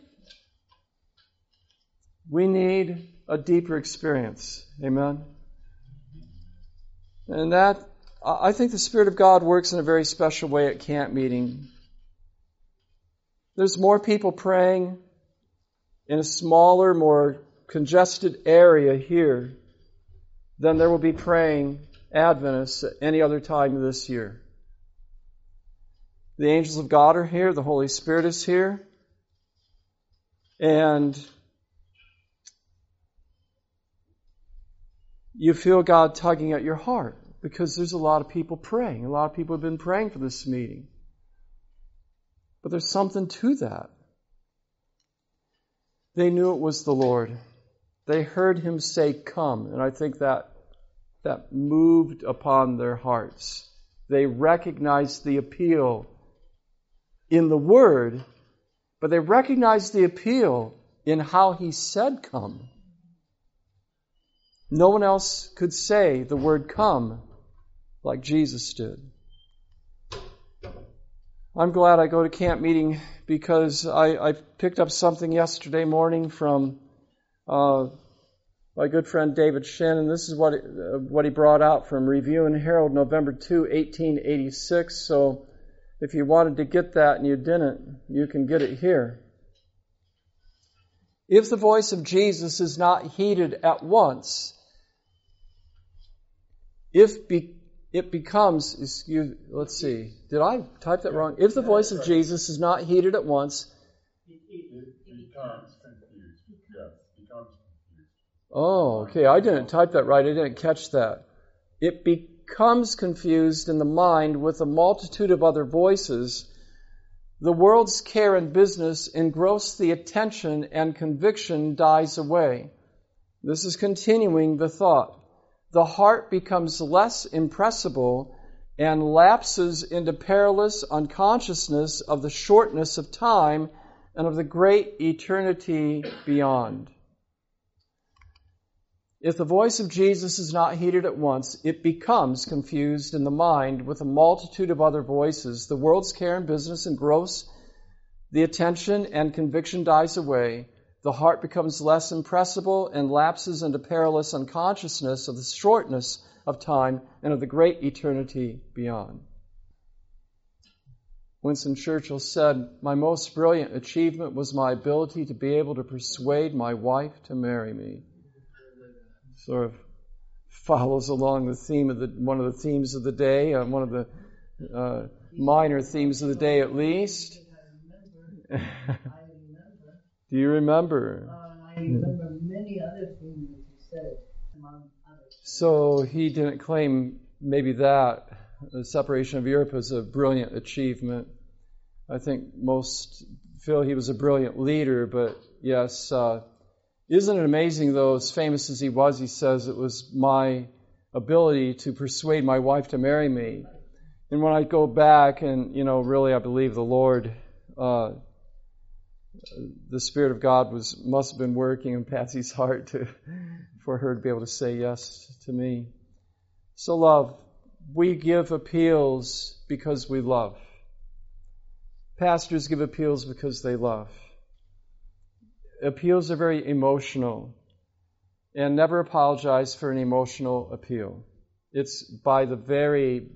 Speaker 1: We need a deeper experience. Amen? And that I think the Spirit of God works in a very special way at camp meeting. There's more people praying in a smaller, more congested area here than there will be praying Adventists at any other time this year. The angels of God are here. The Holy Spirit is here. And you feel God tugging at your heart because there's a lot of people praying. A lot of people have been praying for this meeting. But there's something to that. They knew it was the Lord. They heard Him say, "Come." And I think that that moved upon their hearts. They recognized the appeal in the Word, but they recognized the appeal in how He said, "Come." No one else could say the word "come" like Jesus did. I'm glad I go to camp meeting because I, I picked up something yesterday morning from uh, my good friend David Shin, and this is what it, uh, what he brought out from Review and Herald, November second, eighteen eighty-six. So if you wanted to get that and you didn't, you can get it here. If the voice of Jesus is not heeded at once, if be, it becomes, excuse, let's see, did I type that wrong? If the voice of Jesus is not heeded at once,
Speaker 4: It becomes confused. Yes, becomes confused.
Speaker 1: oh, okay, I didn't type that right, I didn't catch that. It becomes confused in the mind with a multitude of other voices. The world's care and business engross the attention and conviction dies away. This is continuing the thought. The heart becomes less impressible and lapses into perilous unconsciousness of the shortness of time and of the great eternity beyond. If the voice of Jesus is not heeded at once, it becomes confused in the mind with a multitude of other voices. The world's care and business engross the attention and conviction dies away. The heart becomes less impressible and lapses into perilous unconsciousness of the shortness of time and of the great eternity beyond. Winston Churchill said, "My most brilliant achievement was my ability to be able to persuade my wife to marry me." Sort of follows along the theme of the one of the themes of the day, uh, one of the uh, minor themes of the day at least.
Speaker 3: I remember.
Speaker 1: Do you remember?
Speaker 3: Uh, I remember many other things that he said, among other things.
Speaker 1: So he didn't claim maybe that, the separation of Europe, as a brilliant achievement. I think most feel he was a brilliant leader, but yes, uh, isn't it amazing though, as famous as he was, he says, it was my ability to persuade my wife to marry me. And when I go back and, you know, really I believe the Lord, uh, the Spirit of God was must have been working in Patsy's heart to, for her to be able to say yes to me. So love, we give appeals because we love. Pastors give appeals because they love. Appeals are very emotional, and never apologize for an emotional appeal. It's by the very,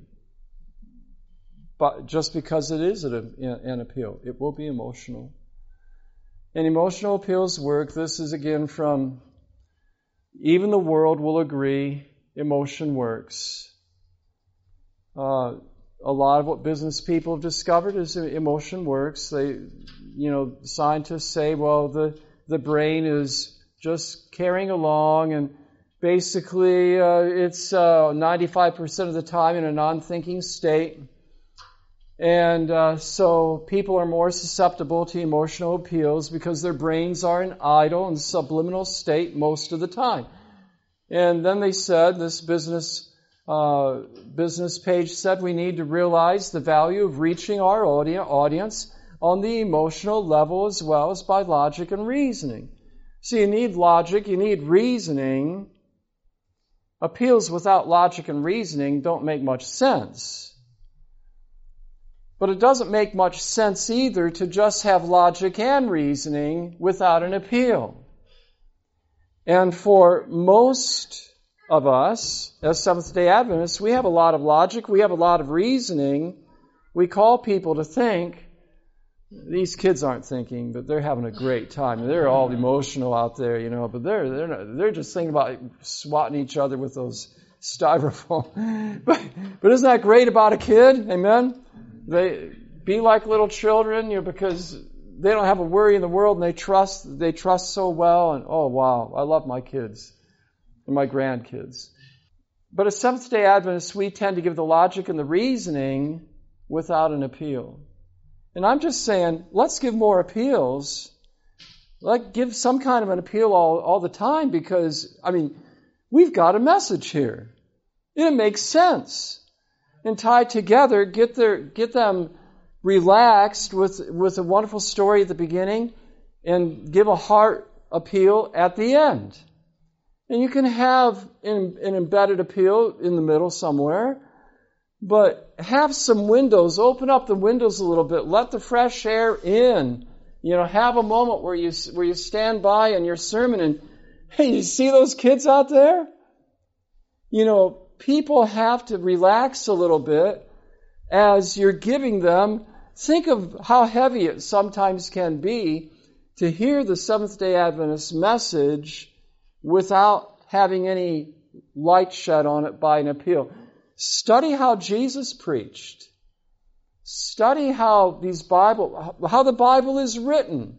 Speaker 1: but just because it is an, an appeal, it will be emotional. And emotional appeals work. This is again from, even the world will agree, emotion works. Uh, a lot of what business people have discovered is emotion works. They, you know, scientists say, well, the, the brain is just carrying along and basically uh, it's uh, ninety-five percent of the time in a non-thinking state. And uh, so people are more susceptible to emotional appeals because their brains are in idle and subliminal state most of the time. And then they said, this business uh, business page said, we need to realize the value of reaching our audi- audience on the emotional level as well as by logic and reasoning. So you need logic, you need reasoning. Appeals without logic and reasoning don't make much sense. But it doesn't make much sense either to just have logic and reasoning without an appeal. And for most of us, as Seventh-day Adventists, we have a lot of logic, we have a lot of reasoning. We call people to think. These kids aren't thinking, but they're having a great time. They're all emotional out there, you know, but they're they're not, they're just thinking about swatting each other with those styrofoam. but but isn't that great about a kid? Amen? They be like little children, you know, because they don't have a worry in the world, and they trust they trust so well. And oh wow, I love my kids and my grandkids. But as Seventh-day Adventists, we tend to give the logic and the reasoning without an appeal. And I'm just saying, let's give more appeals. Like, give some kind of an appeal all, all the time, because, I mean, we've got a message here. And it makes sense. And tied together, get their, get them relaxed with, with a wonderful story at the beginning, and give a heart appeal at the end. And you can have an, an embedded appeal in the middle somewhere, but have some windows, open up the windows a little bit, let the fresh air in. You know, have a moment where you where you stand by in your sermon and, hey, you see those kids out there? You know, people have to relax a little bit as you're giving them. Think of how heavy it sometimes can be to hear the Seventh-day Adventist message without having any light shed on it by an appeal. Study how Jesus preached. Study how these Bible, how the Bible is written.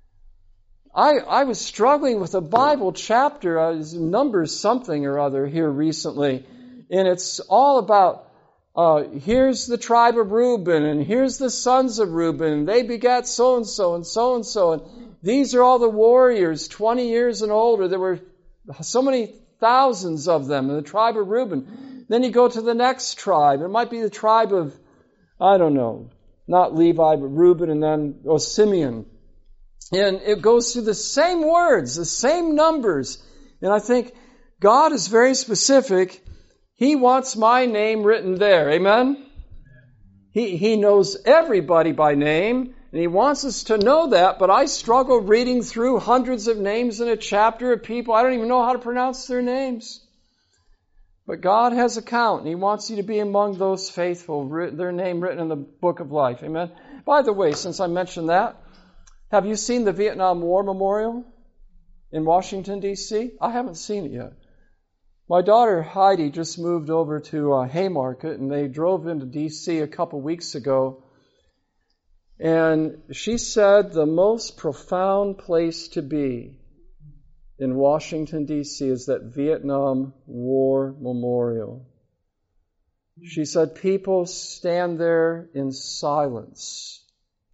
Speaker 1: I I was struggling with a Bible chapter, I was Numbers something or other here recently, and it's all about uh, here's the tribe of Reuben, and here's the sons of Reuben, and they begat so and so and so and so, and these are all the warriors, twenty years and older. There were so many thousands of them in the tribe of Reuben. Then you go to the next tribe. It might be the tribe of, I don't know, not Levi, but Reuben, and then, or Simeon. And it goes through the same words, the same numbers. And I think God is very specific. He wants my name written there. Amen? He, he knows everybody by name, and He wants us to know that, but I struggle reading through hundreds of names in a chapter of people. I don't even know how to pronounce their names. But God has a count, and He wants you to be among those faithful, their name written in the book of life. Amen? By the way, since I mentioned that, have you seen the Vietnam War Memorial in Washington, D C? I haven't seen it yet. My daughter Heidi just moved over to uh, Haymarket, and they drove into D C a couple weeks ago. And she said the most profound place to be in Washington, D C is that Vietnam War Memorial. She said people stand there in silence,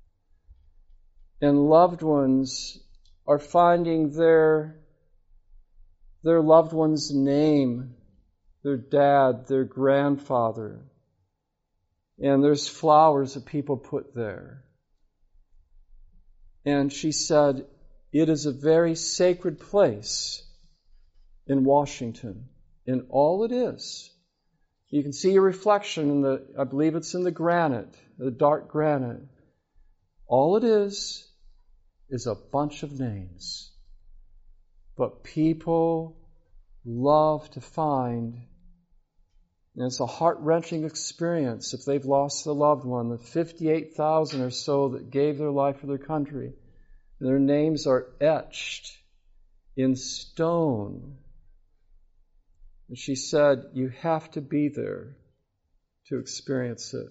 Speaker 1: and loved ones are finding their, their loved one's name, their dad, their grandfather, and there's flowers that people put there. And she said, it is a very sacred place in Washington, in all it is. You can see a reflection in the, I believe it's in the granite, the dark granite. All it is, is a bunch of names. But people love to find, and it's a heart-wrenching experience if they've lost a loved one, the fifty-eight thousand or so that gave their life for their country. Their names are etched in stone. And she said, you have to be there to experience it.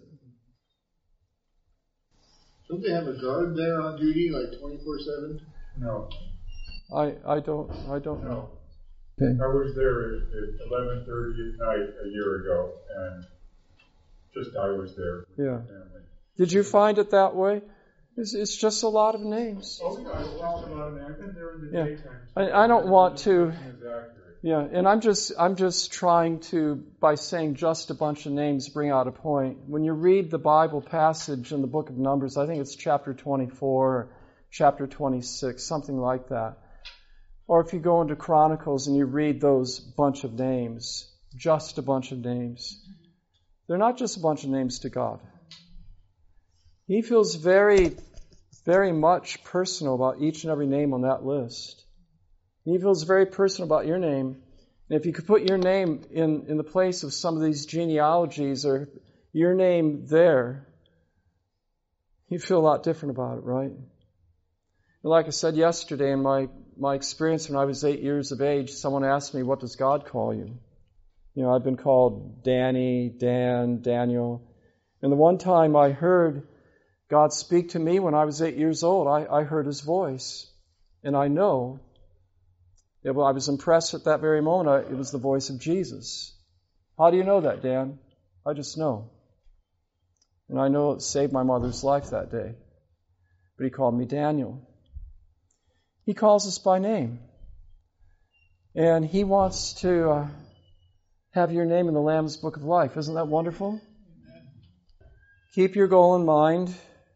Speaker 5: Don't they have a guard there on duty, like twenty-four seven?
Speaker 4: No.
Speaker 1: I, I don't I don't know.
Speaker 4: Okay. I was there at, at eleven thirty at night a year ago, and just I was there with
Speaker 1: Yeah.
Speaker 4: my family.
Speaker 1: Did you find it that way? It's, it's just a lot of names.
Speaker 4: Oh, yeah, I found a lot of names. I've been there in the
Speaker 1: Yeah.
Speaker 4: daytime.
Speaker 1: I, I don't want to.
Speaker 4: Is accurate.
Speaker 1: Yeah, and I'm just I'm just trying to, by saying just a bunch of names, bring out a point. When you read the Bible passage in the book of Numbers, I think it's chapter twenty-four, or chapter twenty-six, something like that. Or if you go into Chronicles and you read those bunch of names, just a bunch of names, they're not just a bunch of names to God. He feels very, very much personal about each and every name on that list. He feels very personal about your name. And if you could put your name in, in the place of some of these genealogies or your name there, you'd feel a lot different about it, right? And like I said yesterday in my, my experience when I was eight years of age, someone asked me, what does God call you? You know, I've been called Danny, Dan, Daniel. And the one time I heard God speak to me when I was eight years old, I, I heard His voice. And I know, it, well, I was impressed at that very moment, I, it was the voice of Jesus. How do you know that, Dan? I just know. And I know it saved my mother's life that day. But He called me Daniel. He calls us by name. And He wants to uh, have your name in the Lamb's Book of Life. Isn't that wonderful? Keep your goal in mind.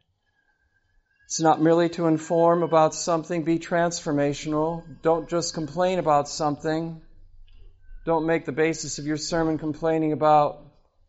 Speaker 1: It's not merely to inform about something. Be transformational. Don't just complain about something. Don't make the basis of your sermon complaining about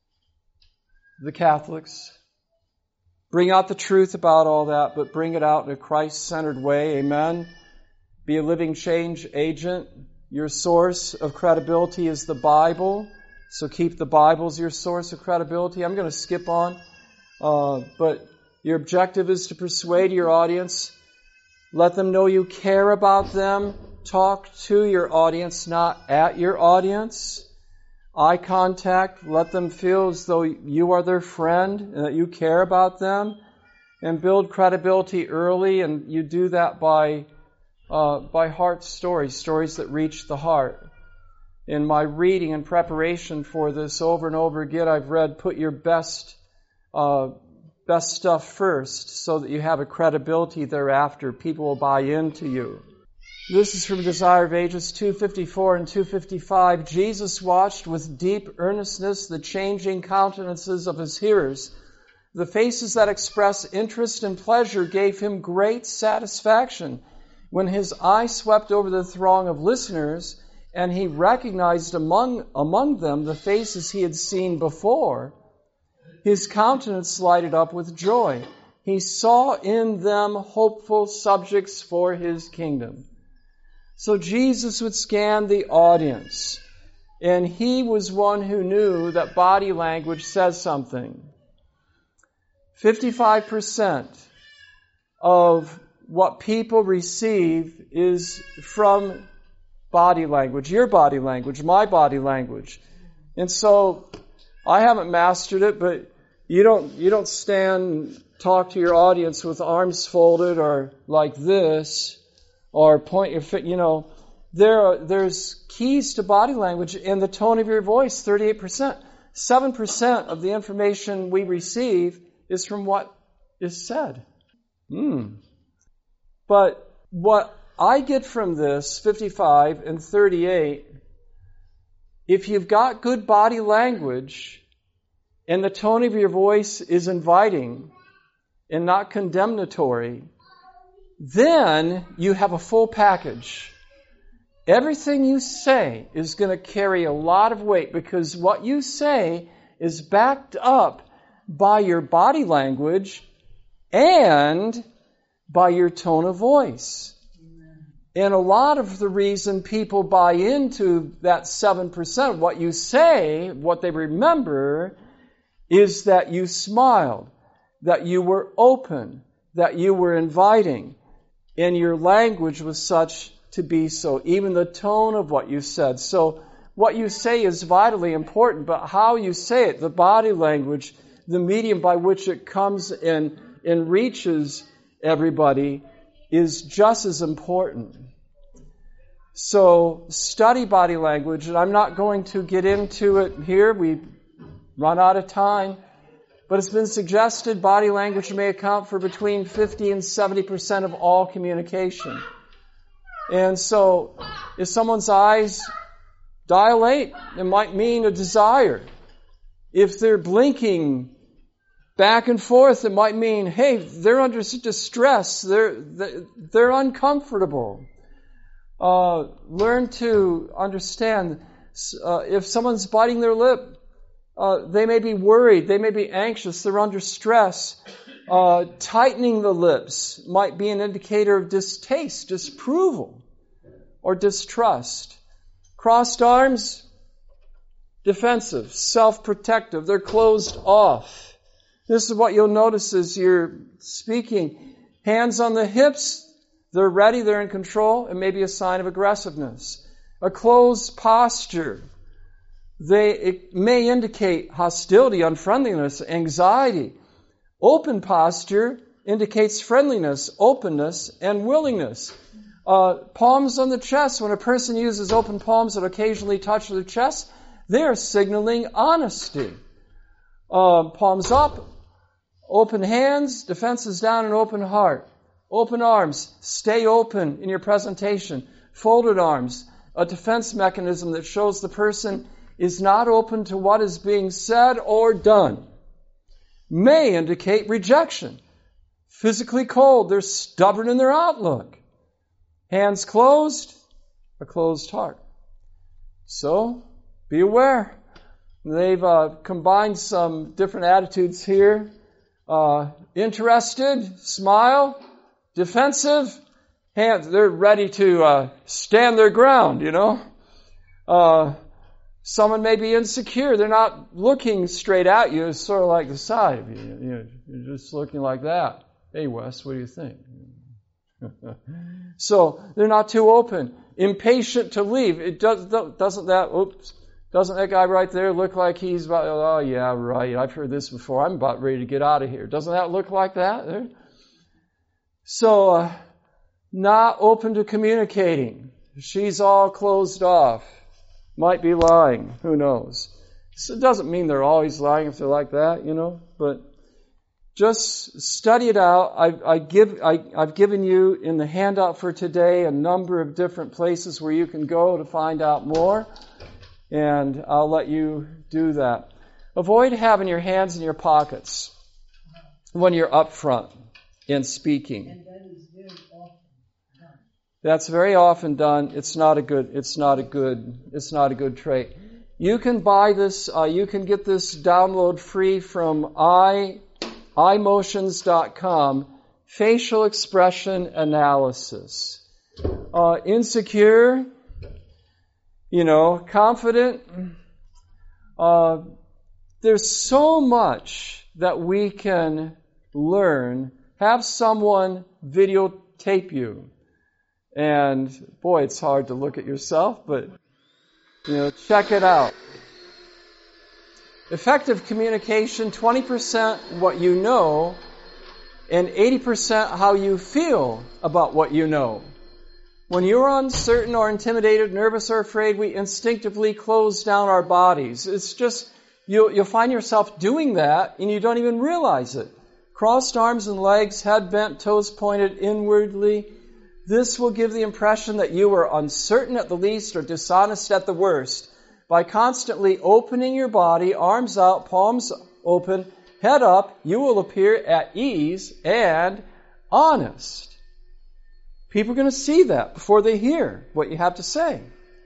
Speaker 1: the Catholics. Bring out the truth about all that, but bring it out in a Christ-centered way. Amen. Be a living change agent. Your source of credibility is the Bible. So keep the Bible as your source of credibility. I'm going to skip on. Uh, but your objective is to persuade your audience. Let them know you care about them. Talk to your audience, not at your audience. Eye contact. Let them feel as though you are their friend and that you care about them. And build credibility early, and you do that by uh, by heart stories, stories that reach the heart. In my reading and preparation for this over and over again, I've read, put your best uh, best stuff first so that you have a credibility thereafter. People will buy into you. This is from Desire of Ages two fifty-four and two fifty-five. Jesus watched with deep earnestness the changing countenances of His hearers. The faces that express interest and pleasure gave Him great satisfaction. When His eye swept over the throng of listeners, and He recognized among, among them the faces He had seen before, His countenance lighted up with joy. He saw in them hopeful subjects for His kingdom. So Jesus would scan the audience, and He was one who knew that body language says something. fifty-five percent of what people receive is from body language, your body language, my body language. And so I haven't mastered it, but you don't you don't stand and talk to your audience with arms folded or like this, or point your foot. You know, there are, there's keys to body language in the tone of your voice. thirty-eight percent, seven percent of the information we receive is from what is said. Hmm. But what I get from this, fifty-five and thirty-eight, if you've got good body language and the tone of your voice is inviting and not condemnatory, then you have a full package. Everything you say is going to carry a lot of weight because what you say is backed up by your body language and by your tone of voice. And a lot of the reason people buy into that seven percent, what you say, what they remember, is that you smiled, that you were open, that you were inviting, and your language was such to be so, even the tone of what you said. So what you say is vitally important, but how you say it, the body language, the medium by which it comes and, and reaches everybody is just as important. So study body language, and I'm not going to get into it here. We've run out of time. But it's been suggested body language may account for between fifty and seventy percent of all communication. And so if someone's eyes dilate, it might mean a desire. If they're blinking back and forth, it might mean, hey, they're under distress. They're, they're uncomfortable. Uh, learn to understand uh, if someone's biting their lip, uh, they may be worried, they may be anxious, they're under stress. Uh, tightening the lips might be an indicator of distaste, disapproval, or distrust. Crossed arms, defensive, self-protective. They're closed off. This is what you'll notice as you're speaking. Hands on the hips, they're ready, they're in control. It may be a sign of aggressiveness. A closed posture, they, it may indicate hostility, unfriendliness, anxiety. Open posture indicates friendliness, openness, and willingness. Uh, palms on the chest, when a person uses open palms that occasionally touch their chest, they are signaling honesty. Uh, palms up, open hands, defenses down, and open heart. Open arms, stay open in your presentation. Folded arms, a defense mechanism that shows the person is not open to what is being said or done. May indicate rejection. Physically cold, they're stubborn in their outlook. Hands closed, a closed heart. So, be aware. They've uh, combined some different attitudes here. Uh, interested, smile, defensive, hands, they're ready to uh, stand their ground, you know. Uh, someone may be insecure. They're not looking straight at you. It's sort of like the side of you. You know, you're just looking like that. Hey, Wes, what do you think? So they're not too open. Impatient to leave. It does, doesn't that, oops, doesn't that guy right there look like he's about, oh yeah, right, I've heard this before. I'm about ready to get out of here. Doesn't that look like that? So, uh, not open to communicating. She's all closed off. Might be lying. Who knows? So it doesn't mean they're always lying if they're like that, you know, but just study it out. I, I give, I, I've given you in the handout for today a number of different places where you can go to find out more, and I'll let you do that. Avoid having your hands in your pockets when you're up front in speaking.
Speaker 3: And that is very often done.
Speaker 1: That's very often done. It's not a good. It's not a good. It's not a good trait. You can buy this. Uh, you can get this download free from i. i motions dot com, facial expression analysis. Uh, insecure, you know, confident. Uh, there's so much that we can learn. Have someone videotape you. And boy, it's hard to look at yourself, but, you know, check it out. Effective communication, twenty percent what you know, and eighty percent how you feel about what you know. When you're uncertain or intimidated, nervous or afraid, we instinctively close down our bodies. It's just, you'll, you'll find yourself doing that and you don't even realize it. Crossed arms and legs, head bent, toes pointed inwardly. This will give the impression that you are uncertain at the least or dishonest at the worst. By constantly opening your body, arms out, palms open, head up, you will appear at ease and honest. People are going to see that before they hear what you have to say.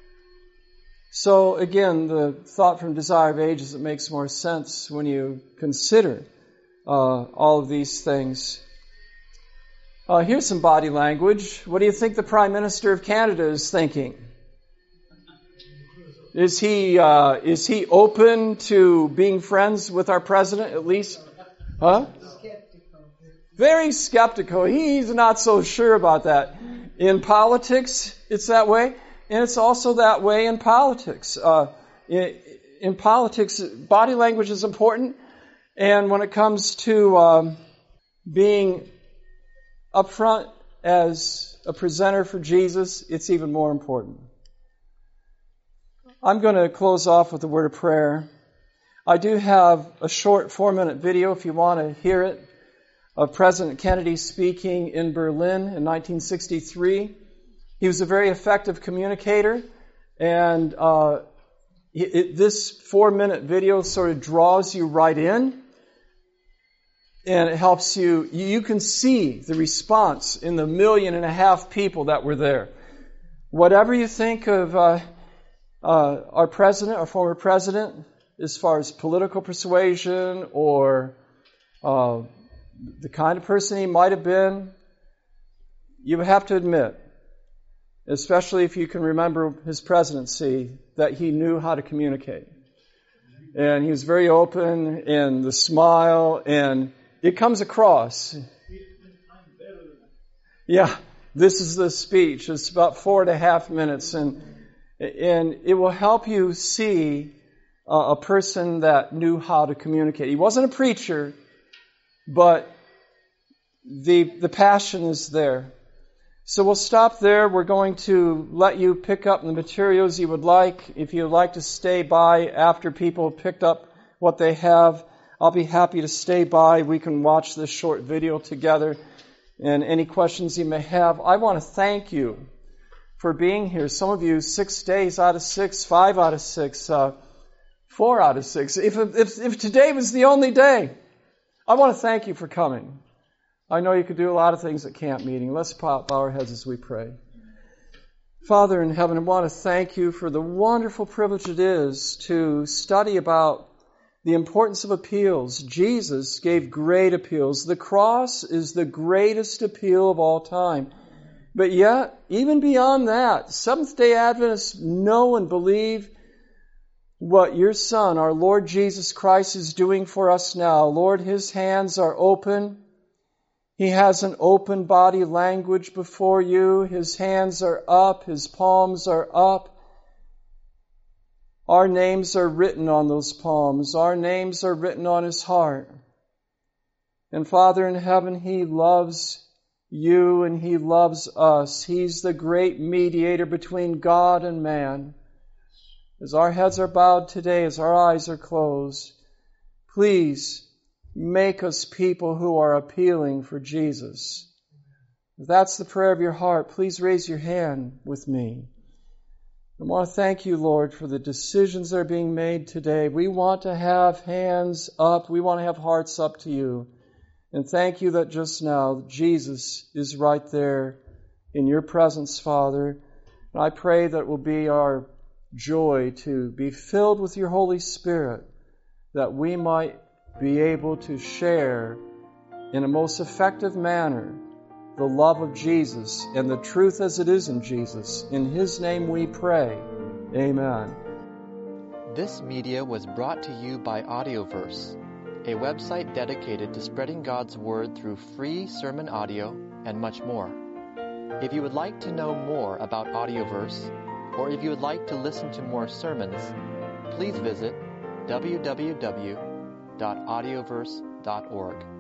Speaker 1: So again, the thought from Desire of Ages, it makes more sense when you consider uh, all of these things. Uh, here's some body language. What do you think the Prime Minister of Canada is thinking? Is he uh, is he open to being friends with our president at least? Huh?
Speaker 3: Skeptical.
Speaker 1: Very skeptical. He's not so sure about that. In politics, it's that way, and it's also that way in politics. Uh, in, in politics, body language is important, and when it comes to um, being upfront as a presenter for Jesus, it's even more important. I'm going to close off with a word of prayer. I do have a short four-minute video, if you want to hear it, of President Kennedy speaking in Berlin in nineteen sixty-three. He was a very effective communicator, and uh, it, it, this four-minute video sort of draws you right in, and it helps you. You can see the response in the million and a half people that were there. Whatever you think of uh, uh, our president, our former president, as far as political persuasion or uh, the kind of person he might have been, you have to admit especially if you can remember his presidency, that he knew how to communicate. And he was very open, and the smile, and it comes across. Yeah, this is the speech. It's about four and a half minutes, and and it will help you see uh, a person that knew how to communicate. He wasn't a preacher, but the the passion is there. So we'll stop there. We're going to let you pick up the materials you would like. If you'd like to stay by after people have picked up what they have, I'll be happy to stay by. We can watch this short video together. And any questions you may have, I want to thank you for being here. Some of you, six days out of six, five out of six, uh, four out of six. If, if, if today was the only day, I want to thank you for coming. I know you could do a lot of things at camp meeting. Let's bow our heads as we pray. Father in heaven, I want to thank you for the wonderful privilege it is to study about the importance of appeals. Jesus gave great appeals. The cross is the greatest appeal of all time. But yet, even beyond that, Seventh-day Adventists know and believe what your Son, our Lord Jesus Christ, is doing for us now. Lord, His hands are open. He has an open body language before you. His hands are up. His palms are up. Our names are written on those palms. Our names are written on His heart. And Father in heaven, He loves you and He loves us. He's the great mediator between God and man. As our heads are bowed today, as our eyes are closed, please make us people who are appealing for Jesus. If that's the prayer of your heart, please raise your hand with me. I want to thank you, Lord, for the decisions that are being made today. We want to have hands up. We want to have hearts up to you. And thank you that just now Jesus is right there in your presence, Father. And I pray that it will be our joy to be filled with your Holy Spirit, that we might be able to share in a most effective manner the love of Jesus and the truth as it is in Jesus. In His name we pray. Amen.
Speaker 6: This media was brought to you by Audioverse, a website dedicated to spreading God's Word through free sermon audio and much more. If you would like to know more about Audioverse, or if you would like to listen to more sermons, please visit w w w dot audioverse dot org.